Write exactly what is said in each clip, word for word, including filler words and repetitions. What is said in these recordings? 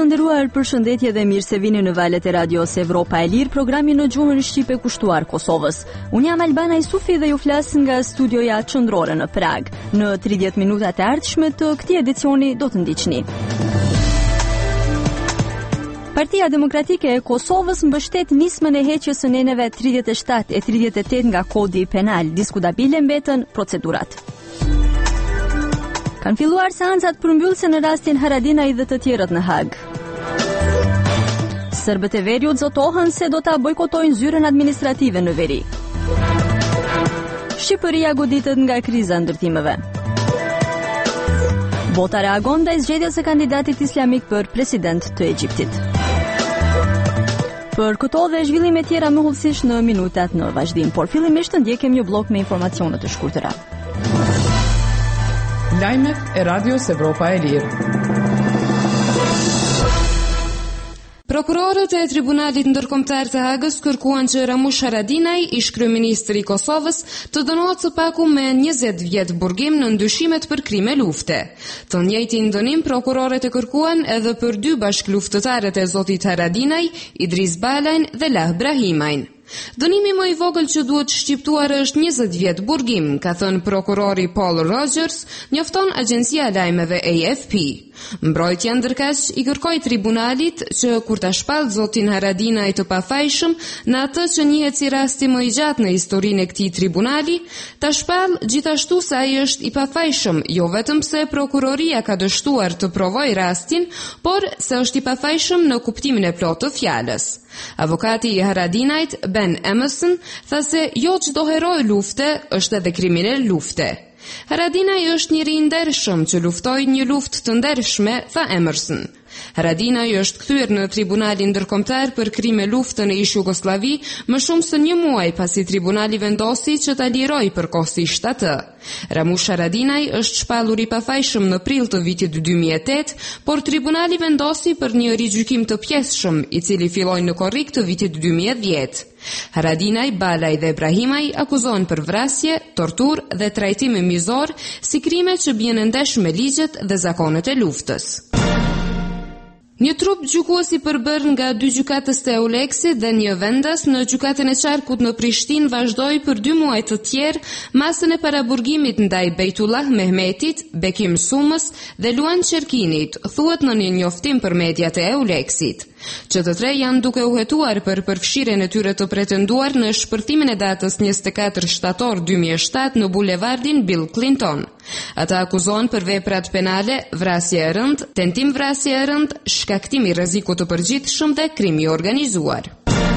Të nderuar, përshëndetje dhe mirë se vini në valët e radios Evropa e Lirë, programi në gjuhën shqipe kushtuar Kosovës. Unë jam Albana Isufi dhe ju flas nga studioja qendrore në Prag. Në tridhjetë minutat e ardhshme të këtij edicioni do të ndiqni. Partia Demokratike e Kosovës mbështet nismën e heqjes së neneve tridhjetë e shtatë e tridhjetë e tetë nga Kodi Penal. Diskutabile mbeten procedurat. Kanë filluar seancat përmbyllëse në rastin Haradinaj dhe të tjerët në Hag. Serbët e Veriut zotohen se do ta bojkotojnë zyrën administrative në veri. Shqipëria goditet nga kriza ndërtimeve. Bota reagon ndaj zgjedhjes së kandidatit islamik për president të Egjiptit. Për këto dhe zhvillime tjera më hollësisht në minutat në vazhdim, por fillimisht të ndjekim një blok me informacione të shkurtëra. Lajmet e Radios Evropa e Lirë. Prokurorët e Tribunalit Ndërkombëtar të Hagës kërkuan që Ramush Haradinaj, ish kryeministri i Kosovës, të dënohet së paku me njëzet vjet burgim në ndyshimet për krime lufte. Të njëjtin dënim prokurorët e kërkuan edhe për dy bashkëluftëtarët e zotit Haradinaj, Idris Balajn dhe Lah Brahimajn. Dënimi më i vogël që duhet shqiptuar është njëzet vjet burgim, ka thënë prokurori Paul Rogers, njofton agjencia e lajmeve A F P. Mbrojtja ndërkaq i kërkoi tribunalit që kur ta shpall zotin Haradinaj të pafajshëm në atë që njihet si rasti më i gjatë në historinë e këtij tribunali, ta shpall gjithashtu se ai është i pafajshëm, jo vetëm pse prokuroria ka dështuar të provojë rastin, por se është i pafajshëm në kuptimin e plotë të fjalës. Avokati i Haradinajt, Ben Emerson, tha se jo çdo heroj lufte është edhe kriminal lufte. Haradinaj është njëri i ndershëm që luftoi një luftë të ndershme, tha Emerson. Haradinaj është kthyer në Tribunalin Ndërkombëtar për krime lufte në ish Jugosllavi më shumë se një muaj pasi tribunali vendosi që ta liroj përkohësisht atë. Ramush Haradinaj është shpallur i pafajshëm në prill të vitit dy mijë e tetë, por tribunali vendosi për një rigjykim të pjesshëm, i cili filloi në korrik të vitit dy mijë e dhjetë. Haradinaj, Balaj dhe Ibrahimaj akuzohen për vrasje, torturë dhe trajtim mizor si krime që bien ndesh me ligjet dhe zakonet e luftës. Një trup gjykuesi përbër nga dy gjykatës të Euleksit dhe një vendas në gjykatën e Qarkut në Prishtinë vazhdoi për dy muaj të tjerë masën e paraburgimit ndaj Bejtullah Mehmetit, Bekim Sumës dhe Luan Qerkinit, thuhet në një njoftim për mediat e Euleksit. Që të tre janë duke u hetuar për përfshirjen e tyre të pretenduar në shpërtimin e datës njëzet e katër shtator dy mijë e shtatë në bulevardin Bill Clinton. Ata akuzohen për veprat penale, vrasje e rëndë, tentim vrasje e rëndë, shkaktim i rrezikut të përgjithshëm dhe krim i organizuar.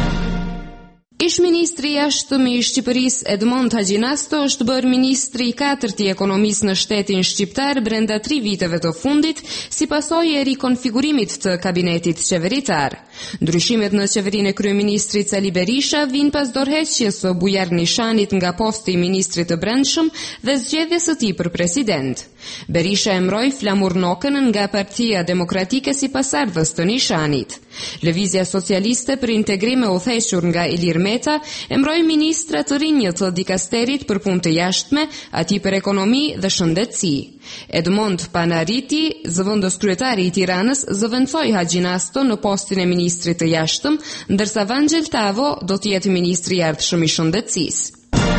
Ish ministri i jashtëm i Shqipërisë Edmond Haxhinasto është bërë ministri i katërt i ekonomisë në shtetin shqiptar brenda tri viteve të fundit, si pasojë e rikonfigurimit të kabinetit qeveritar. Ndryshimet në qeverinë e kryeministrit Sali Berisha vijnë pas dorëheqjes së Bujar Nishanit nga posti i ministrit të brendshëm dhe zgjedhjes së tij për president. Berisha emroi Flamur Nokën nga Partia Demokratike si pasardhës të Nishanit. Lëvizja Socialiste për Integrim e udhëhequr nga Ilir Meta emroi ministra të rinj të dikasterit për punë të jashtme, ati për ekonomi dhe shëndetësi. Edmond Panariti, zëvendës kryetari i Tiranës, zëvendësoi Haxhinasto në postin e ministrit të jashtëm, ndërsa Vangel Tavo do të jetë ministri i ardhshëm i shëndetësisë.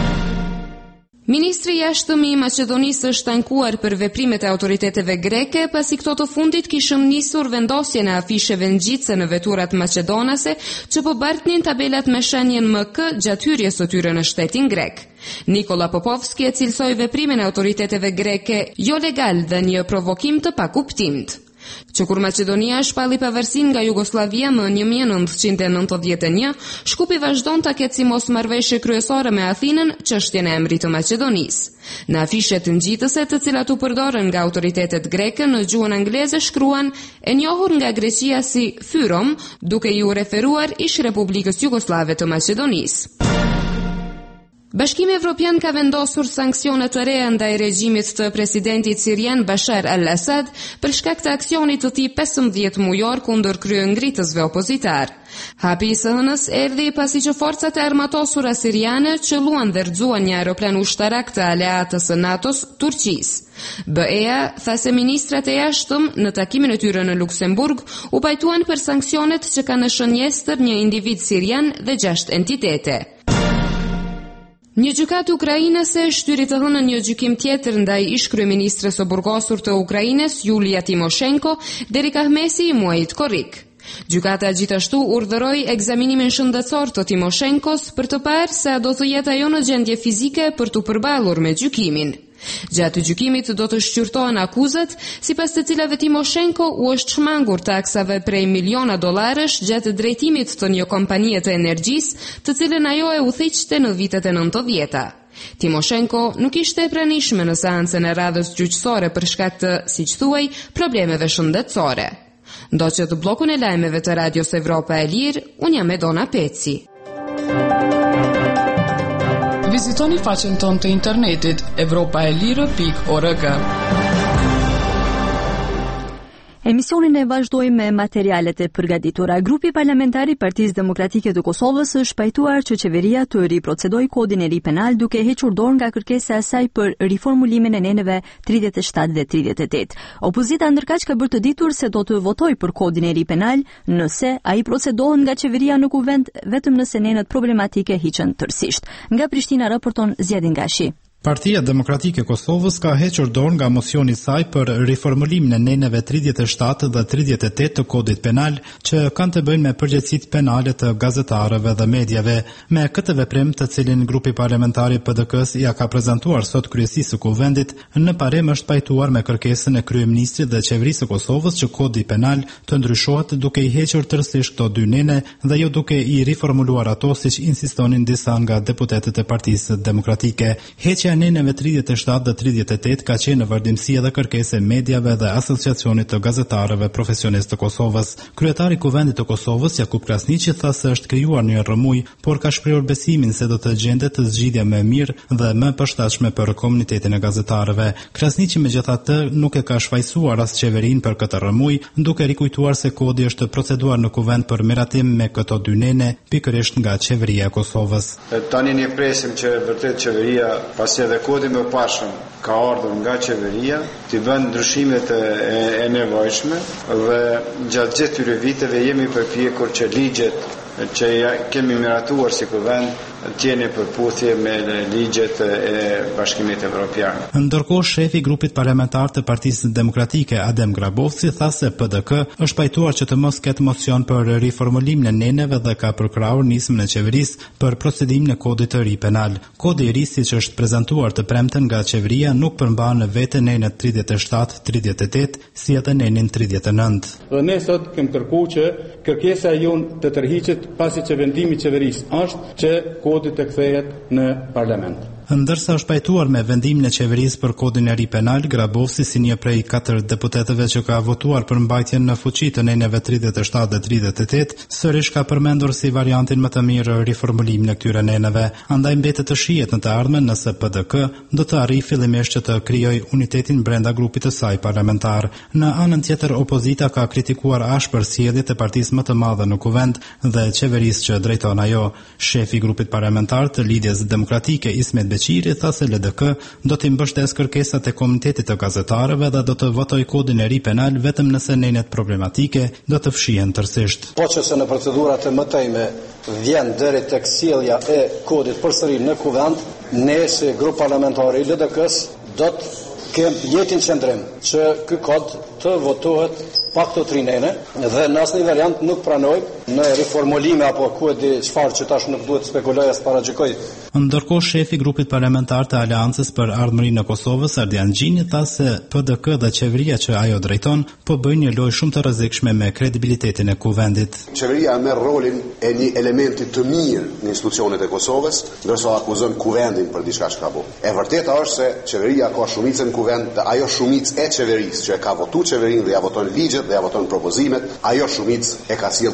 Ministri i jashtëm i Maqedonisë është ankuar për veprimet e autoriteteve greke pasi këto të fundit kishën nisur vendosjen e afisheve ngjitse në veturat maqedonase që po bartnin tabelat me shenjen M K gjatë hyrjes së tyre në shtetin grek. Nikola Popovski e cilësoi veprimin e autoriteteve greke jo legal dhe një provokim të pakuptimt. Që kur Maqedonia shpalli pavarësinë nga Jugoslavia më një mijë e nëntëqind e nëntëdhjetë e një, Shkupi vazhdon ta ketë si mosmarrëveshje kryesore me Athinën çështjen e emrit të Maqedonisë. Në afishet ngjitëse të cilat u përdoren nga autoritetet greke në gjuhën angleze shkruan e njohur nga Greqia si Fyrom, duke ju referuar ish Republikës Jugoslave të Maqedonisë. Bashkimi Evropian ka vendosur sanksione të reja ndaj regjimit të presidentit sirian Bashar al-Assad për shkak të aksionit të tij pesëmbëdhjetë mujor kundër kryengritësve opozitar. Hapi i S H N-s erdhi pasi që forcat e armatosura siriane qelluan dhe rrëzuan një aeroplan ushtarak të aleatës së NATO-s, Turqisë. B E-ja tha se ministrat e jashtëm në takimin e tyre në Luksemburg u pajtuan për sanksionet që kanë shënjestër një individ sirian dhe gjashtë entitete. Një gjykatë ukrainase shtyri të hënën një gjykim tjetër ndaj ish-kryeministres së burgosur të Ukrainës, Julia Timoshenko, deri kahmesi i muajit korrik. Gjykata gjithashtu urdhëroi ekzaminimin shëndetësor të Timoshenkos për të parë se a do të jetë ajo në gjendje fizike për të përballur me gjykimin. Gjatë gjykimit do të shqyrtohen akuzat, sipas të cilave Timoshenko u është shmangur taksave prej miliona dollarësh gjatë drejtimit të një kompanie të energjisë, të cilën ajo e udhëhiqte në vitet e nëntëdhjeta. Timoshenko nuk ishte e pranishme në seancën e radhës gjyqësore për shkak të, siç thuaj, problemeve shëndetësore. Ndoqët bllokun e lajmeve të Radios Evropa e Lirë, unë jam Edona Peci. Vizitoni faqen tonë të internetit evropa e lirë pikë org. Emisionin e vazhdoi me materialet e përgatitura. Grupi parlamentar i Partisë Demokratike të Kosovës është pajtuar që qeveria të riprocedojë kodin e ri penal duke hequr dorë nga kërkesa e saj për riformulimin e neneve tridhjetë e shtatë dhe tridhjetë e tetë. Opozita ndërkaq ka bërë të ditur se do të votojë për kodin e ri penal nëse ai procedohet nga qeveria në kuvent vetëm nëse nenet problematike hiqen tërësisht. Nga Prishtina raporton Zjedin Gashi. Partia Demokratike e Kosovës ka hequr dorë nga mosioni i saj për riformulimin e neneve tridhjetë e shtatë dhe tridhjetë e tetë të kodit penal që kanë të bëjnë me përgjegjësitë penale të gazetarëve dhe mediave. Me këtë veprim, të cilin grupi parlamentar i P D K-s ja ka prezantuar sot kryesisë së kuvendit, në parim është pajtuar me kërkesën e kryeministrit dhe qeverisë së Kosovës që kodi penal të ndryshohet duke i hequr tërësisht këto dy nene dhe jo duke i riformuluar ato siç insistonin disa nga deputetët e Partisë Demokratike. Heqja e neneve tridhjetë e shtatë dhe tridhjetë e tetë ka qenë në vazhdimsi edhe kërkesë e mediave dhe asociacionit të gazetarëve profesionistë të Kosovës. Kryetari i Kuvendit të Kosovës, Jakub Krasniqi, tha se është krijuar një rrëmuj, por ka shprehur besimin se do të gjendet zgjidhje më e mirë dhe më përshtatshme për komunitetin e gazetarëve. Krasniqi megjithatë nuk e ka shfaqsuar as qeverinë për këtë rrëmuj, duke rikujtuar se kodi është proceduar në Kuvend për miratim me këto dy nene, pikërisht nga qeveria e Kosovës. Tani ne presim që vërtet qeveria pas edhe kodi më pashëm ka ardhur nga qeveria të bën ndryshimet e, e nevojshme dhe gjatë gjithë këtyre viteve jemi përpjekur që ligjet që ja, kemi miratuar si kuvend tjene përputhje me ligjet e Bashkimit Evropian. Ndërkohë, shefi i grupit parlamentar të Partisë Demokratike, Adem Grabovci, tha se P D K është pajtuar që të mos ketë mocion për riformulimin e neneve dhe ka përkrahur nismën e qeverisë për procedimin e kodit të ri penal. Kodi i ri, siç është prezantuar të premten nga qeveria, nuk përmban në vete nenet tridhjetë e shtatë, tridhjetë e tetë, si edhe nenin tridhjetë e nëntë. Dhe ne sot kem kërkuar që kërkesa jonë të tërhiqet pasi që vendimi i qeverisë është që kodi të kthehet në parlament. Ndërsa është pajtuar me vendimin e qeverisë për kodin e ri penal, Grabovci, si një prej katër deputetëve që ka votuar për mbajtjen në fuqi të neneve tridhjetë e shtatë dhe tridhjetë e tetë, sërish ka përmendur si variantin më të mirë riformulimin e këtyre neneve. Andaj mbetet të shihet në të ardhmen nëse P D K do të arrijë fillimisht që të krijojë unitetin brenda grupit të saj parlamentar. Në anën tjetër, opozita ka kritikuar ashpër sjelljet e partisë më të madhe në kuvend dhe qeverisë që drejton ajo. Shefi i grupit parlamentar të Lidhjes Demokratike, Ismet Beqiri, tha se L D K do të mbështesë kërkesat e komunitetit të gazetarëve dhe do të votojë kodin e ri penal vetëm nëse nenet problematike do të fshihen tërësisht. Po që se në procedurat e mëtejme vjen deri tek sjellja e kodit përsëri në kuvend, ne si grup parlamentar i L D K-s do të kemë jetin qëndrim që ky kod të votohet pa këto tri nene dhe në asnjë variant nuk pranoj në riformulime apo ku e di çfarë që tash nuk duhet spekuloj as paragjikoj. Ndërkohë, shefi i grupit parlamentar të Aleancës për Ardhmërinë e Kosovës, Ardian Gjini, tha se P D K dhe qeveria që ajo drejton po bëjnë një lojë shumë të rrezikshme me kredibilitetin e kuvendit. Qeveria merr rolin e një elementi të mirë në institucionet e Kosovës, ndërsa akuzon kuvendin për diçka që ka bërë. E vërteta është se qeveria ka shumicën në kuvend dhe ajo shumicë e qeverisë që e ka votuar qeverinë dhe ja voton ligjet dhe ja voton propozimet, ajo shumicë e ka sjell Kosovën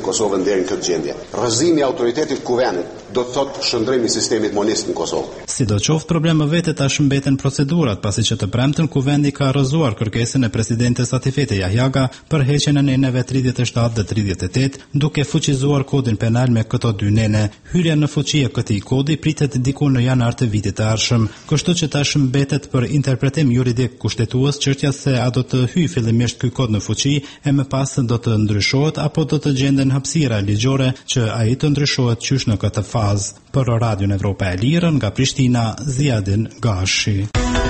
deri në këtë gjendje. Rrëzimi i autoritetit të kuvendit do të thotë shndrimi i sistemit monist në Kosovë. Sidoqoftë, probleme vete tash mbeten procedurat, pasi që të premten kuvendi ka rrëzuar kërkesën e presidentes Atifete Jahjaga për heqjen e neneve tridhjetë e shtatë dhe tridhjetë e tetë, duke fuqizuar kodin penal me këto dy nene. Hyrja në fuqi e këtij kodi pritet diku në janar të vitit të ardhshëm, kështu që tash mbetet për interpretim juridik kushtetues çështja se a do të hyjë fillimisht ky kod në fuqi e më pas do të ndryshohet apo do të gjenden hapësira ligjore që ai të ndryshohet qysh në këtë fazë. Për Radion Evropa e Lirë nga Prishtina, Ziadin Gashi.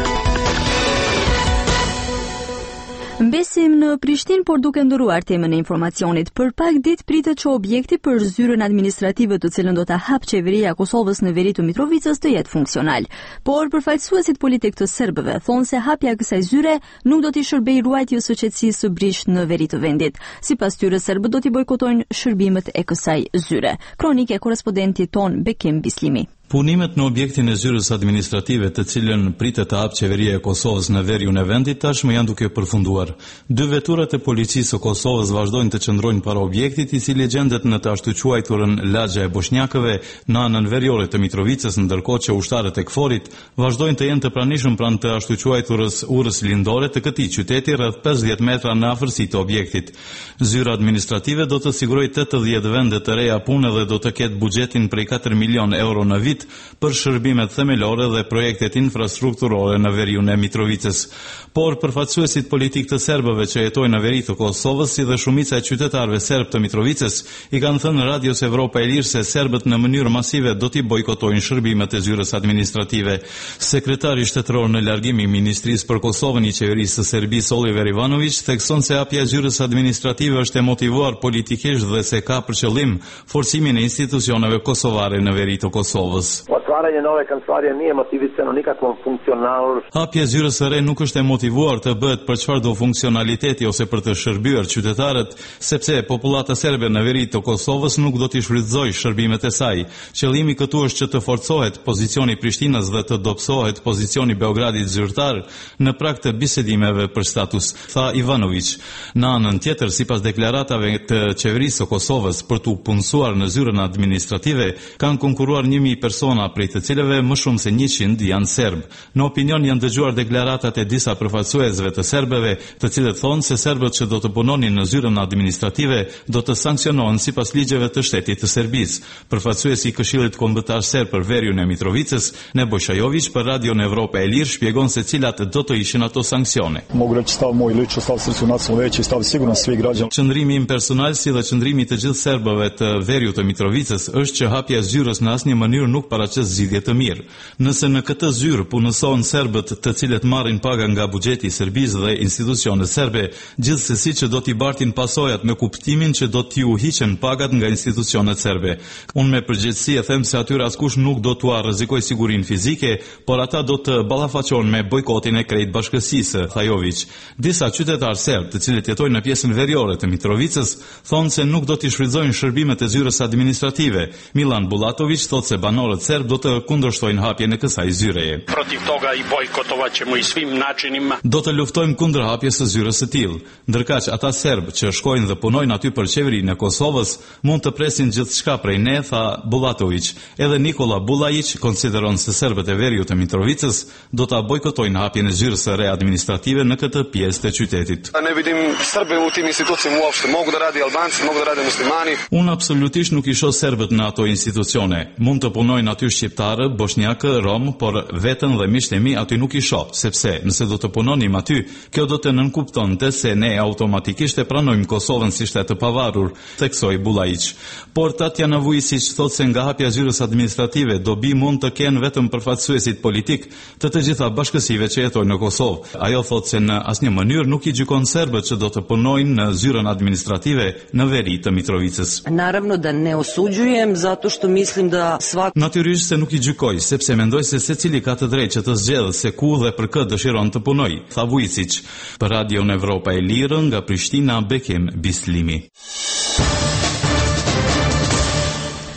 Mbesim në Prishtinë, por duke ndëruar temën e informacionit. Për pak ditë pritet që objekti për zyrën administrative të cilën do ta hap qeveria e Kosovës në veri të Mitrovicës të jetë funksional. Por përfaqësuesit politik të serbëve thonë se hapja e kësaj zyre nuk do t'i shërbejë ruajtjes së qetësisë së brisht në veri të vendit. Sipas tyre, serbët do t'i bojkotojnë shërbimet e kësaj zyre. Kronikë e korrespondentit ton Bekim Bislimi. Punimet në objektin e zyrës administrative të cilën pritet të hapë qeveria e Kosovës në veriun e vendit tashmë janë duke përfunduar. Dy veturat e policisë së Kosovës vazhdojnë të qëndrojnë para objektit, i cili gjendet në të ashtu quajturën lagja e Boshnjakëve në anën veriore të Mitrovicës, ndërkohë që ushtarët e Kforit vazhdojnë të jenë të pranishëm pranë të ashtu quajturës urës lindore të këtij qyteti rreth pesëdhjetë metra në afërsi të objektit. Zyra administrative do të sigurojë tetëdhjetë vende të reja pune dhe do të ketë buxhetin prej katër milion euro në vit për shërbimet themelore dhe projektet infrastrukturore në veriun e Mitrovicës. Por përfaqësuesit politik të serbëve që jetojnë në veri të Kosovës, si dhe shumica e qytetarëve serb të Mitrovicës, i kanë thënë Radios Evropa e Lirë se serbët në mënyrë masive do t'i bojkotojnë shërbimet e zyrës administrative. Sekretari shtetëror në largim i Ministrisë për Kosovën i qeverisë së Serbisë, Oliver Ivanović, thekson se hapja e zyrës administrative është e motivuar politikisht dhe se ka për qëllim forcimin e institucioneve kosovare në veri të Kosovës. Otvaranje nove kancelarije nije motivisano nikakvom funkcionalnošću. Hapja e zyrës së re nuk është e motivuar të bëhet për çfarëdo funksionaliteti ose për të shërbyer qytetarët, sepse popullata serbe në veri të Kosovës nuk do t'i shfrytëzojë shërbimet e saj. Qëllimi këtu është që të forcohet pozicioni Prishtinës dhe të dobësohet pozicioni Beogradit zyrtar në prag të bisedimeve për status, tha Ivanović. Në anën tjetër, sipas deklaratave të qeverisë së Kosovës për t'u punësuar në zyrën administrative, kanë konkuruar një mijë persona, prej të cilëve më shumë se njëqind janë serb. Në opinion janë dëgjuar deklaratat e disa përfaqësuesve të serbëve, të cilët thonë se serbët që do të punonin në zyrën administrative do të sankcionohen sipas ligjeve të shtetit të Serbisë. Përfaqësuesi i Këshillit Kombëtar Serb për veriun e Mitrovicës, Nebojša Jović, për Radion Evropa e Lirë shpjegon se cilat do të ishin ato sanksione. Mogu reći stav moj lično, stav srpskog nacionalnog veća i stav sigurno svih građana. Qëndrimi im personal si dhe qëndrimi të gjithë serbëve të veriut të Mitrovicës është që hapja e zyrës në asnjë mënyrë nuk paraqes zgjidhje të mirë. Nëse në këtë zyrë punësohen serbët të cilët marrin paga nga buxheti i Serbisë dhe institucionet serbe, gjithsesi që do t'i bartin pasojat me kuptimin që do t'u hiqen pagat nga institucionet serbe. Unë me përgjegjësi e them se atyre askush nuk do t'ua rrezikoj sigurinë fizike, por ata do të ballafaqohen me bojkotin e krejt bashkësisë, tha Jović. Disa qytetarë serb të cilët jetojnë në pjesën veriore të Mitrovicës thonë se nuk do t'i shfrytëzojnë shërbimet e zyrës administrative. Milan Bulatović thotë se banorët serb do të kundërshtojnë hapjen e kësaj zyreje. Protiv toga i bojkotovaćemo i svim načinima. Do të luftojmë kundër hapjes së zyrës së tillë. Ndërkaq ata serb që shkojnë dhe punojnë aty për qeverinë e Kosovës mund të presin gjithçka prej ne, tha Bulatović. Edhe Nikola Bulajić konsideron se serbët e veriut të Mitrovicës do ta bojkotojnë hapjen e zyrës së re administrative në këtë pjesë të qytetit. Ne vidim Srbe u tim institucijama uopšte, mogu da radi Albanci, mogu da rade muslimani. Unë absolutisht nuk i shoh serbët në ato institucione. Mund të punojnë aty shqiptarë, bosnjakë, rom, por veten dhe miqtë e mi aty nuk i shoh, sepse nëse do të punonim aty, kjo do të nënkuptonte se ne automatikisht e pranojmë Kosovën si shtet të pavarur, theksoi Bulajić. Por Tatjana Vujisić thotë se nga hapja e zyrës administrative dobi mund të kenë vetëm përfaqësuesit politik të të gjitha bashkësive që jetojnë në Kosovë. Ajo thotë se në asnjë mënyrë nuk i gjykon serbët që do të punojnë në zyrën administrative në veri të Mitrovicës. Naravno da ne osuđujem zato što mislim da svak Natyrisht se nuk i gjykoj, sepse mendoj se secili ka të drejtë që të zgjedhë se ku dhe për kë dëshiron të punojë, tha Vujisić. Për Radion Evropa e Lirë nga Prishtina, Bekim Bislimi.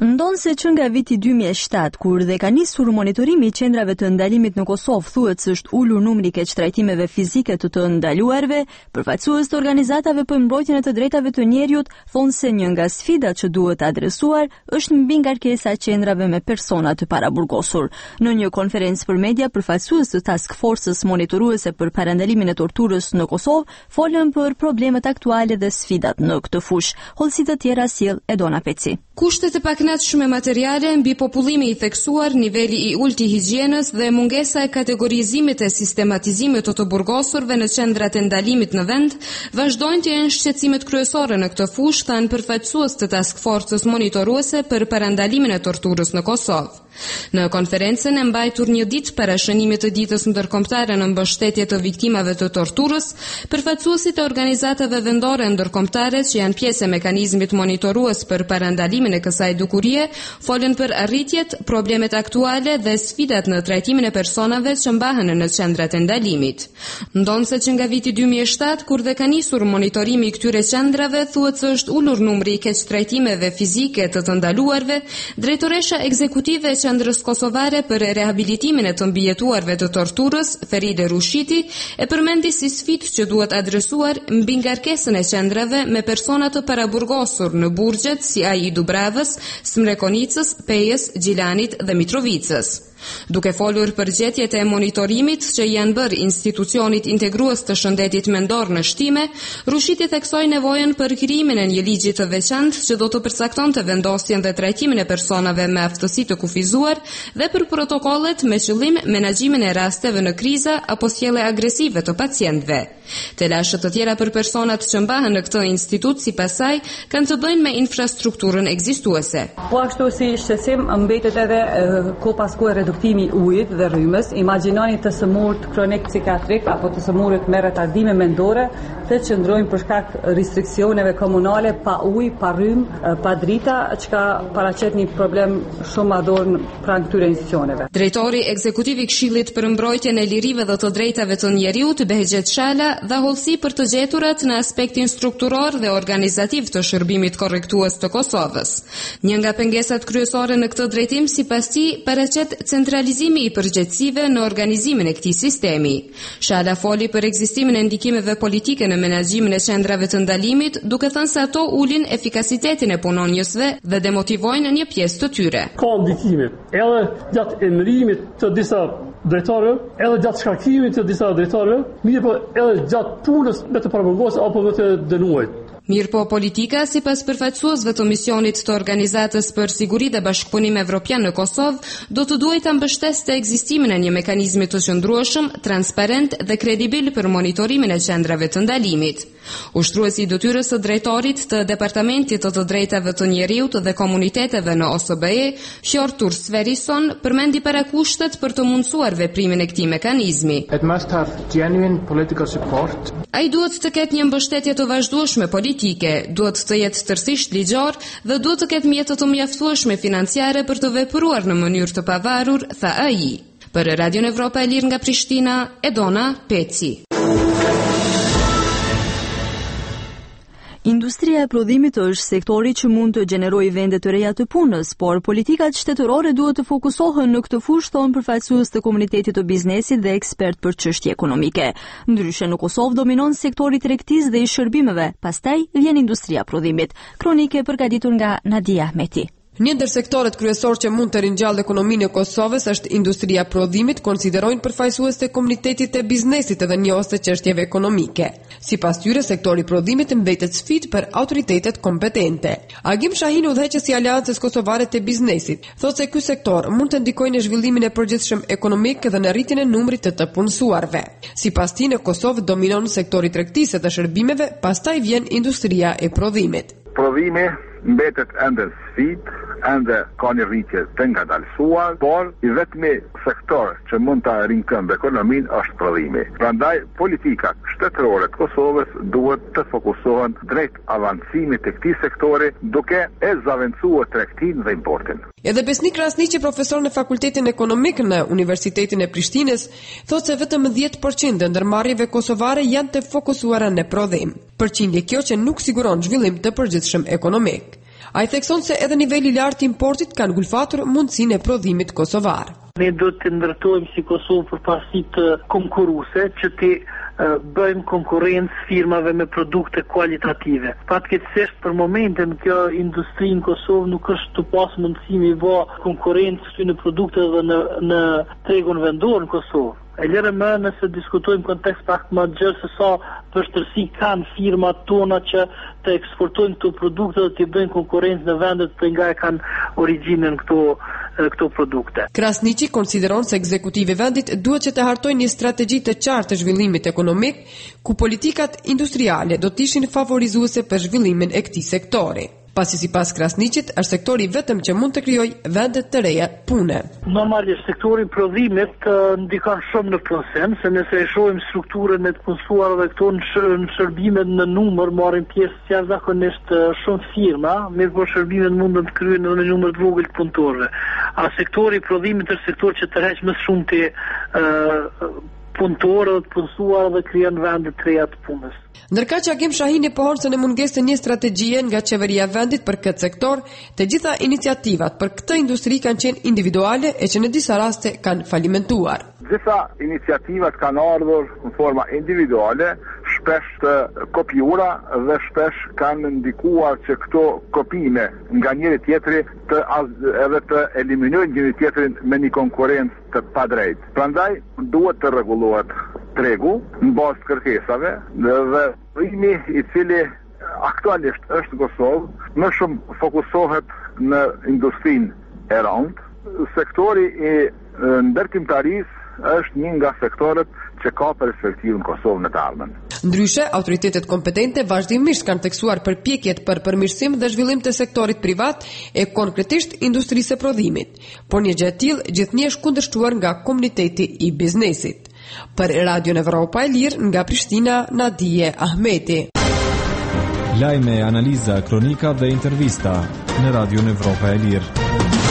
Ndonë se që nga viti dy mijë e shtatë, kur dhe ka nisur monitorimi i qendrave të ndalimit në Kosovë, thuhet se është ulur numri i keqtrajtimeve fizike të të ndaluarve, përfaqësues të organizatave për mbrojtjen e të drejtave të njerëzit thonë se një nga sfidat që duhet adresuar është mbi ngarkesa e qendrave me persona të paraburgosur. Në një konferencë për media, përfaqësues të Task Force-s monitoruese për parandalimin e torturës në Kosovë folën për problemet aktuale dhe sfidat në këtë fushë. Hollësi të tjera sjell Edona Peci. Kushtet e pakënaqshme materiale, mbi popullimi i theksuar, niveli i ulët i higjienës dhe mungesa e kategorizimit e sistematizimit të të burgosurve në qendrat e ndalimit në vend, vazhdojnë të jenë shqetësimet kryesore në këtë fushë, thanë përfaqësues të Task Force-s monitoruese për parandalimin e torturës në Kosovë. Në konferencën e mbajtur një ditë para shënimit të ditës ndërkombëtare në mbështetje të viktimave të torturës, përfaqësuesit e organizatave vendore ndërkombëtare që janë pjesë e mekanizmit monitorues për parandalimin e kësaj dukurie, folën për arritjet, problemet aktuale dhe sfidat në trajtimin e personave që mbahen në qendrat e ndalimit. Ndonse që nga viti dy mijë e shtatë, kur dhe ka nisur monitorimi i këtyre qendrave, thuhet se është ulur numri i keqtrajtimeve fizike të të ndaluarve, drejtoresha ekzekutive Qendrës Kosovare për rehabilitimin e të mbijetuarve të torturës, Feride Rushiti, e përmendi si sfidë që duhet adresuar mbi ngarkesën e qendrave me persona të paraburgosur në burgjet si ai i Dubravës, Smrekonicës, Pejës, Gjilanit dhe Mitrovicës. Duke folur për gjetjet e monitorimit që janë bërë institucionit integrues të shëndetit mendor në shtime, Rushiti theksoi nevojën për krijimin e një ligji të veçantë që do të përcaktonte vendosjen dhe trajtimin e personave me aftësi të kufizuar dhe për protokollet me qëllim menaxhimin e rasteve në kriza apo sjellje agresive të pacientëve. Telashet të tjera për personat që mbahen në këtë institut sipas saj kanë të bëjnë me infrastrukturën ekzistuese. Po ashtu si shqetësim mbetet edhe ko paskuar reduktimi i ujit dhe rrymës. Imagjinoni të sëmurët kronik psikiatrik apo të sëmurët me retardime mendore të qëndrojnë për shkak restriksioneve komunale, pa ujë, pa rrymë, pa drita, çka paraqet një problem shumë madhor pranë këtyre institucioneve. Drejtori ekzekutiv i Këshillit për mbrojtjen e lirive dhe të drejtave të njerëzit, Behexhet Shala, dha hollësi për të gjeturat në aspektin strukturor dhe organizativ të shërbimit korrektues të Kosovës. Një nga pengesat kryesore në këtë drejtim sipas tij paraqet centralizimi i përgjegjësive në organizimin e këtij sistemi. Shala foli për ekzistimin e ndikimeve politike në menaxhimin e qendrave të ndalimit, duke thënë se ato ulin efikasitetin e punonjësve dhe demotivojnë një pjesë të tyre. Ka ndikime edhe gjatë emërimit të disa drejtorëve, edhe gjatë shkarkimit të disa drejtorëve, mirë po edhe gjatë punës me të paraburgosur apo me të dënuar. Mirë po politika, si pas përfaqësuesve të misionit të Organizatës për Siguri dhe Bashkëpunim Evropian në Kosovë, do të duhet të mbështesë ekzistimin e një mekanizmi të qëndrueshëm, transparent dhe kredibil për monitorimin e qendrave të ndalimit. Ushtruesi i detyrës së drejtorit të Departamentit të të drejtave të njerëzit dhe komuniteteve në O S B E, Hjortur Sverrisson, përmendi parakushtet për të mundësuar veprimin e këtij mekanizmi. It must have genuine political support. Ai duhet të ketë një mbështetje të vazhdueshme politike, duhet të jetë tërësisht ligjor dhe duhet të ketë mjete të mjaftueshme financiare për të vepruar në mënyrë të pavarur, tha ai. Për Radion Evropa e Lirë nga Prishtina, Edona Peci. Industria e prodhimit është sektori që mund të gjenerojë vende të reja të punës, por politikat shtetërore duhet të fokusohen në këtë fushë, thonë përfaqësues të komunitetit të biznesit dhe ekspert për çështje ekonomike. Ndryshe në Kosovë dominon sektori i tregtisë dhe i shërbimeve, pastaj vjen industria e prodhimit. Kronike përgatitur nga Nadia Ahmeti. Një ndër sektorët kryesor që mund të ringjallë ekonominë e Kosovës është industria e prodhimit, konsiderojnë përfaqësues të komunitetit të biznesit edhe njohës të çështjeve ekonomike. Sipas tyre, sektori i prodhimit mbetet sfidë për autoritetet kompetente. Agim Shahin, udhëheqësi i Aleancës Kosovare të Biznesit, thotë se ky sektor mund të ndikojë në zhvillimin e përgjithshëm ekonomik dhe në rritjen e numrit të të punësuarve. Sipas tij, në Kosovë dominon sektori i tregtisë dhe shërbimeve, pastaj vjen industria e prodhimit. Prodhimi mbetet ende sfidë, ende ka një rritje të ngadalësuar, por i vetmi sektor që mund të rinkëmbë ekonominë është prodhimi. Prandaj politikat shtetërore të Kosovës duhet të fokusohen drejt avancimit të këtij sektori, duke e zaventësuar tregtinë dhe importin. Edhe Besnik Krasniqi, profesor në Fakultetin Ekonomik në Universitetin e Prishtinës, thotë se vetëm dhjetë përqind e ndërmarrjeve kosovare janë të fokusuara në prodhim. Përqindje kjo që nuk siguron zhvillim të përgjithshëm ekonomik. Ai thekson se edhe niveli i lartë i importit ka ngulfatur mundësinë e prodhimit kosovar. Ne do të ndërtojmë si Kosovë për pasi të konkuruse që të bëjmë konkurrencë firmave me produkte kualitative. Fatkeqësisht për momentin kjo industri në Kosovë nuk është të pas mundësi mi vë konkurrencë këtyre produkteve në në tregun vendor në Kosovë. E lërë më nëse diskutojmë kontekst pak më gjërë se sa vështërsi kanë firmat tona që të eksportojnë këto produkte dhe të bëjnë konkurrencë në vendet për nga e kanë origjinën këto, këto produkte. Krasniqi konsideron se ekzekutivi vendit duhet që të hartojnë një strategji të qartë të zhvillimit ekonomik, ku politikat industriale do të ishin favorizuese për zhvillimin e këtij sektori. Pasi sipas Krasniqit është sektori vetëm që mund të krijojë vende të reja pune. Normalisht sektori i prodhimit uh, ndikon shumë në proces, se nëse e shohim strukturën e të punësuarve këto në, sh në shërbimet në numër marrin pjesë jashtëzakonisht uh, shumë firma, mirë po shërbimet mundën të kryhen edhe në numër të vogël të punëtorëve. A sektori i prodhimit është sektor që tërheq më shumë të uh, punëtorë dhe të punësuar dhe krijon vende të reja të punës. Ndërka që Hakim Shahini pohon se në mungesë të një strategjie nga qeveria e vendit për këtë sektor, të gjitha iniciativat për këtë industri kanë qenë individuale e që në disa raste kanë falimentuar. Disa iniciativat kanë ardhur në forma individuale, shpesh të kopjura dhe shpesh kanë ndikuar që këto kopime nga njëri tjetri të edhe të eliminojnë njëri tjetrin me një konkurrencë të padrejtë. Prandaj duhet të rregullohet tregu në bazë të kërkesave dhe rrimi i cili aktualisht është Kosovë më shumë fokusohet në industrinë e rëndë. Sektori i ndërtimtarisë është një nga sektorët që ka perspektivë në Kosovë në të ardhmen. Ndryshe, autoritetet kompetente vazhdimisht kanë theksuar përpjekjet për përmirësim dhe zhvillim të sektorit privat e konkretisht industrisë së prodhimit, por një gjë e tillë gjithnjë është kundërshtuar nga komuniteti i biznesit. Për Radio Evropa e Lirë nga Prishtina, Nadije Ahmeti. Lajme, analiza, kronika dhe intervista në Radio Evropa e Lirë.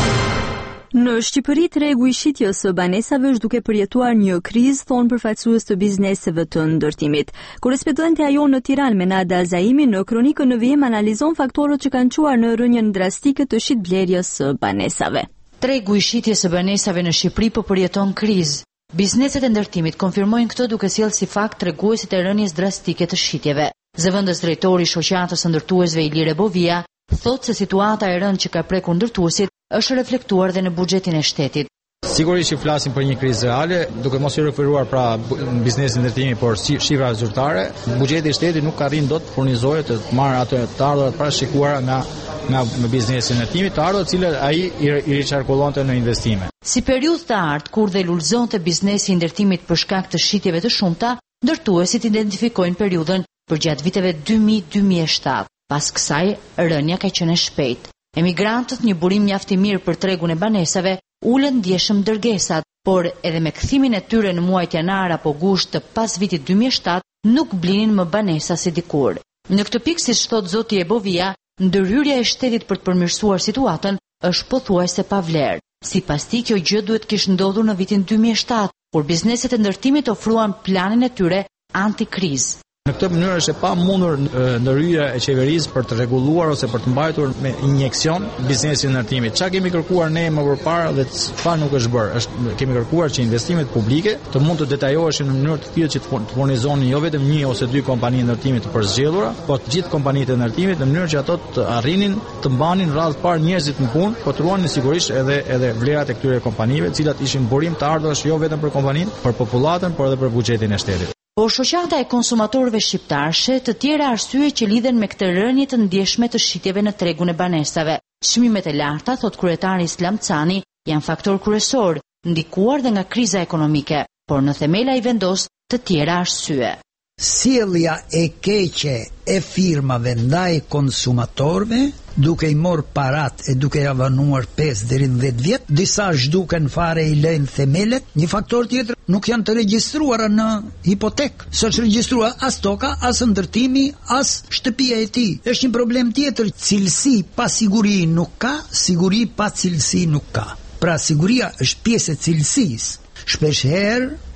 Në Shqipëri, tregu i shitjes së banesave është duke përjetuar një krizë, thonë përfaqësues të bizneseve të ndërtimit. Korespondente ajo në Tiranë, Menada Zaimi, në kronikën në vijim analizon faktorët që kanë çuar në rënjen drastike të shitblerjes së banesave. Tregu i shitjes së banesave në Shqipëri po përjeton krizë. Bizneset e ndërtimit konfirmojnë këtë duke sjellë si fakt treguesit e rënjes drastike të shitjeve. Zëvendës drejtori i shoqatës së ndërtuesve Ilire Bovia thotë se situata e rëndë që ka prekur ndërtuesit është reflektuar dhe në buxhetin e shtetit. Sigurisht që flasim për një krizë reale, duke mos i referuar pra biznesin ndërtimi, por si shifra zyrtare, buxheti i shtetit nuk arrin dot të furnizojë të marrë ato të ardhurat parashikuara nga nga biznesin ndërtimi, të ardhurat të cilat ai i, i riçarkullonte në investime. Si periudhë të artë kur dhe lulëzonte biznesi i ndërtimit për shkak të shitjeve të shumta, ndërtuesit identifikojnë periudhën përgjatë viteve dy mijë deri dy mijë e shtatë. Pas kësaj, rënja ka qenë e shpejtë. Emigrantët, një burim mjaft i mirë për tregun e banesave, ulën ndjeshëm dërgesat, por edhe me kthimin e tyre në muajt janar apo gusht të pas vitit dy mijë e shtatë, nuk blinin më banesa si dikur. Në këtë pikë, siç thot zoti Ebovia, ndërhyrja e shtetit për të përmirësuar situatën është pothuajse pa vlerë. Sipas tij, kjo gjë duhet kishte ndodhur në vitin dy mijë e shtatë, kur bizneset e ndërtimit ofruan planin e tyre antikrizë. Në këtë mënyrë është e pamundur ndërhyrja e qeverisë për të rregulluar ose për të mbajtur me injeksion biznesin e ndërtimit. Çka kemi kërkuar ne më përpara dhe çfarë nuk është bërë? Është kemi kërkuar që investimet publike të mund të detajoheshin në mënyrë të tillë që të furnizonin jo vetëm një ose dy kompani ndërtimi të përzgjedhura, por të gjithë kompanitë e ndërtimit në mënyrë që ato të arrinin të mbanin radhë parë njerëzit në punë, por të ruanin sigurisht edhe edhe vlerat e këtyre kompanive, të cilat ishin burim të ardhurash jo vetëm për kompaninë, por popullatën, por edhe për buxhetin e shtetit. Por shoqata e konsumatorëve shqiptar shet të tjera arsye që lidhen me këtë rënje të ndjeshme të shitjeve në tregun e banesave. Çmimet e larta, thot kryetari Islam Cani, janë faktor kryesor, ndikuar dhe nga kriza ekonomike, por në themela i vendos të tjera arsye. Sjellja e keqe e firmave ndaj konsumatorëve, duke i marrë parat e duke avanuar pesë deri në dhjetë vjet, disa zhduken fare i lejnë themelet, një faktor tjetër nuk janë të regjistruara në hipotek, s'është regjistruar as toka, as ndërtimi, as shtëpia e tij. Është një problem tjetër, cilësi pa siguri nuk ka, siguri pa cilësi nuk ka. Pra siguria është pjesë e cilësisë. Shpesh herë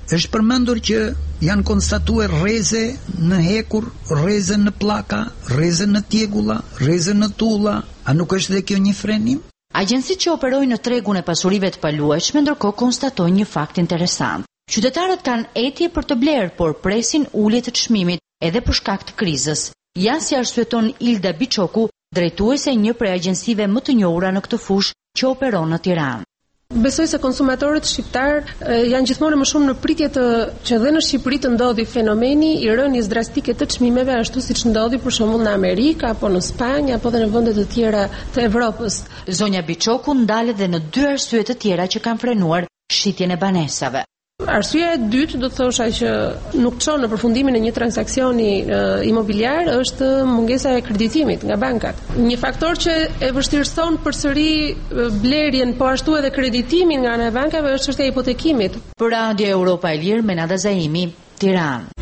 Është përmendur që janë konstatuar rreze në hekur, rreze në pllaka, rreze në tjegulla, rreze në tulla. A nuk është dhe kjo një frenim? Agjencitë që operojnë në tregun e pasurive të paluajtshme ndërkohë konstatojnë një fakt interesant. Qytetarët kanë etje për të blerë, por presin ulje të çmimit edhe për shkak të krizës. Ja si arsyeton Ilda Biçoku, drejtuese e një prej agjencive më të njohura në këtë fushë që operon në Tiranë. Besoj se konsumatorët shqiptar e, janë gjithmonë më shumë në pritje të që dhe në Shqipëri të ndodhi fenomeni i rënies drastike të çmimeve, ashtu siç ndodhi për shembull në Amerikë apo në Spanjë apo dhe në vende të tjera të Evropës. Zonja Biçoku ndalet edhe në dy arsye të tjera që kanë frenuar shitjen e banesave. Arsyeja e dytë do të thosha që nuk çon në përfundimin e një transaksioni e, imobiliar është mungesa e kreditimit nga bankat. Një faktor që e vështirëson përsëri blerjen, po ashtu edhe kreditimin nga ana e bankave është çështja e hipotekimit. Për Radio Europa e Lirë, Menada Zaimi, Tiranë.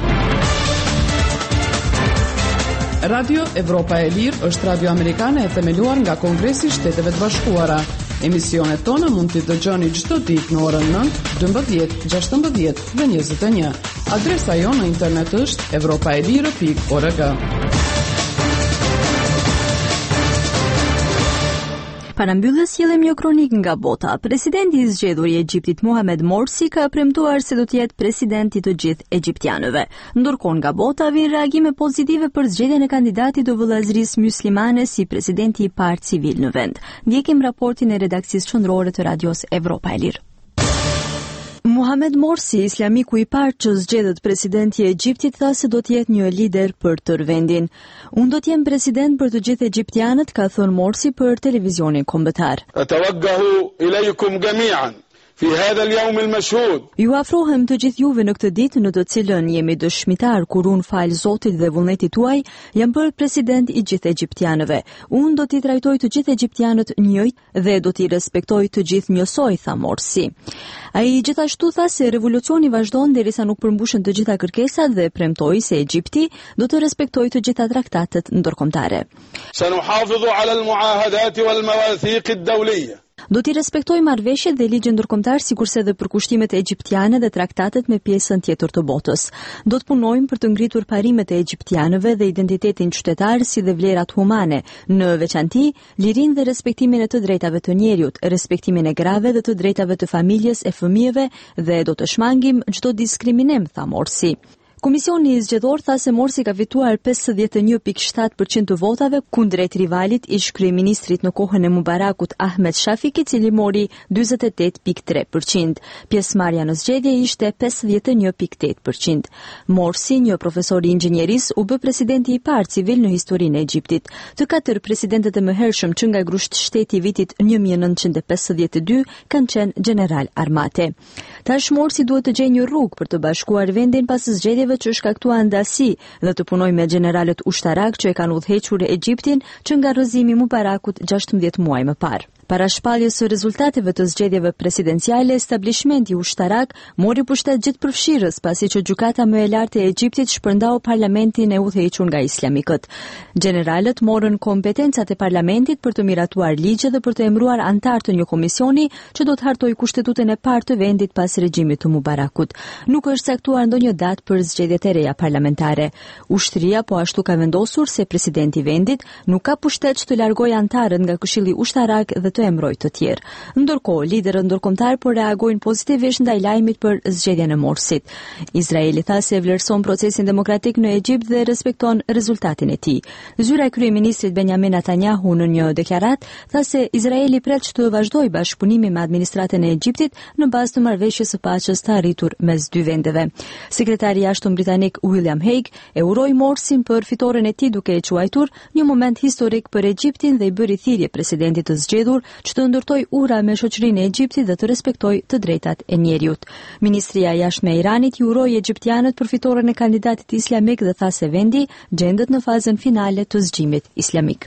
Radio Evropa e Lirë është radio amerikane e themeluar nga Kongresi i Shteteve të Bashkuara. Emisionet tona mund t'i dëgjoni çdo ditë në orën nëntë, dymbëdhjetë, gjashtëmbëdhjetë dhe njëzet e një. Adresa jonë në internet është evropaelire pikë org. Para mbylljes sjellem një kronik nga bota. Presidenti i zgjedhur i Egjiptit Mohamed Morsi ka premtuar se do të jetë presidenti i të gjithë egjiptianëve. Ndërkohë nga bota vijnë reagime pozitive për zgjedhjen e kandidatit të vëllazërisë myslimane si presidenti i parë civil në vend. Ndjekim raportin e redakcisë qendrore të Radios Evropa e Lirë. Mohamed Morsi, islamiku i parë që zgjedhët presidenti i Egjiptit, tha se do të jetë një lider për tërë vendin. Unë do të jem president për të gjithë egjiptianët, ka thënë Morsi për televizionin kombëtar. Atawajjahu ilaykum jami'an fi hadha al-yawm al-mashhud. Ju afrohem të gjithë juve në këtë ditë në të cilën jemi dëshmitar kur unë fal Zotit dhe vullnetit tuaj, jam bërë president i gjithë egjiptianëve. Unë do t'i trajtoj të gjithë egjiptianët njëjtë dhe do t'i respektoj të gjithë njësoj, tha Morsi. Ai gjithashtu tha se revolucioni vazhdon derisa nuk përmbushen të gjitha kërkesat dhe premtoi se Egjipti do të respektojë të gjitha traktatet ndërkombëtare. Sanuhafidhu ala al-muahadat wal-mawathiq ad-dawliyya. Do t'i respektoj marrëveshjet dhe ligjen ndërkombëtar, sikurse edhe për kushtimet egjiptiane dhe traktatet me pjesën tjetër të botës. Do të punojmë për të ngritur parimet e egjiptianëve dhe identitetin qytetar si dhe vlerat humane, në veçanti lirinë dhe respektimin e të drejtave të njeriut, respektimin e grave dhe të drejtave të familjes e fëmijëve dhe do të shmangim çdo diskriminim, tha Morsi. Komisioni zgjedhor tha se Morsi ka fituar pesëdhjetë e një pikë shtatë përqind të votave kundrejt rivalit ish kryeministrit në kohën e Mubarakut Ahmed Shafik, i cili mori dyzet e tetë pikë tre përqind. Pjesëmarrja në zgjedhje ishte pesëdhjetë e një pikë tetë përqind. Morsi, një profesor i inxhinierisë, u bë presidenti i parë civil në historinë e Egjiptit. Të katër presidentët e mëhershëm që nga grusht shteti i vitit një mijë e nëntëqind e pesëdhjetë e dy kanë qenë general armate. Tash Morsi duhet të gjejë një rrugë për të bashkuar vendin pas zgjedhjeve që shkaktuan ndasi dhe të punojë me gjeneralët ushtarak që e kanë udhëhequr Egjiptin që nga rrëzimi i Mubarakut gjashtëmbëdhjetë muaj më parë. Para shpalljes së rezultateve të zgjedhjeve presidenciale, establishmenti ushtarak mori pushtet gjithëpërfshirës pasi që gjykata më e lartë e Egjiptit shpërndau parlamentin e udhëhequr nga islamikët. Gjeneralët morën kompetencat e parlamentit për të miratuar ligje dhe për të emëruar antar të një komisioni që do të hartojë kushtetutën e parë të vendit pas regjimit të Mubarakut. Nuk është caktuar ndonjë datë për zgjedhjet e reja parlamentare. Ushtria po ashtu ka vendosur se presidenti i vendit nuk ka pushtet që të largojë antarët nga Këshilli Ushtarak dhe të emërojë të tjerë. Ndërkohë, liderët ndërkombëtar po reagojnë pozitivisht ndaj lajmit për zgjedhjen e Morsit. Izraeli tha se vlerëson procesin demokratik në Egjipt dhe respekton rezultatin e tij. Zyra e kryeministrit Benjamin Netanyahu në një deklaratë tha se Izraeli pret të vazhdojë bashkëpunimin me administratën e Egjiptit në bazë të marrëveshjes së paqes të arritur mes dy vendeve. Sekretari i jashtëm britanik William Hague e uroi Morsin për fitoren e tij duke e quajtur një moment historik për Egjiptin dhe i bëri thirrje presidentit të zgjedhur që të ndërtoj ura me shoqërinë e Egjiptit dhe të respektoj të drejtat e njeriut. Ministria e Jashtme e Iranit i uroi egjiptianët për fitoren e kandidatit islamik dhe tha se vendi gjendet në fazën finale të zgjimit islamik.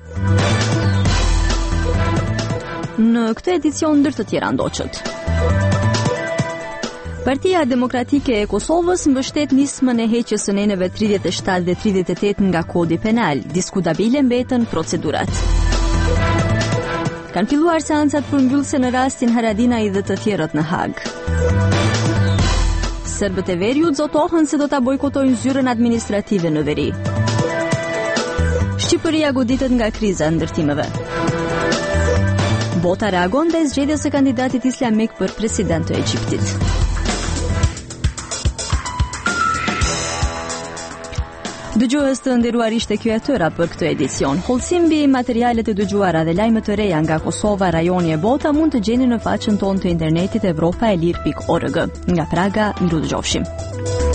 Në këtë edicion ndër të tjera ndoqët. Partia Demokratike e Kosovës mbështet nismën e heqjes së neneve tridhjetë e shtatë dhe tridhjetë e tetë nga Kodi Penal. Diskutabile mbetën procedurat. Kanë filluar seancat përmbyllëse në rastin Haradinaj dhe të tjerët në Hag. serbët e veriut zotohen se do ta bojkotojnë zyrën administrative në veri. Shqipëria goditet nga kriza e ndërtimeve. Bota reagon ndaj zgjedhjes së kandidatit islamik për president të Egjiptit. Dëgjues të nderuar, ishte ky e tëra për këtë edicion. Hollësim mbi materialet e dëgjuara dhe lajme të reja nga Kosova, rajoni e bota mund të gjeni në faqen tonë të internetit evropaelir pikë org. Nga Praga, miru dëgjofshim.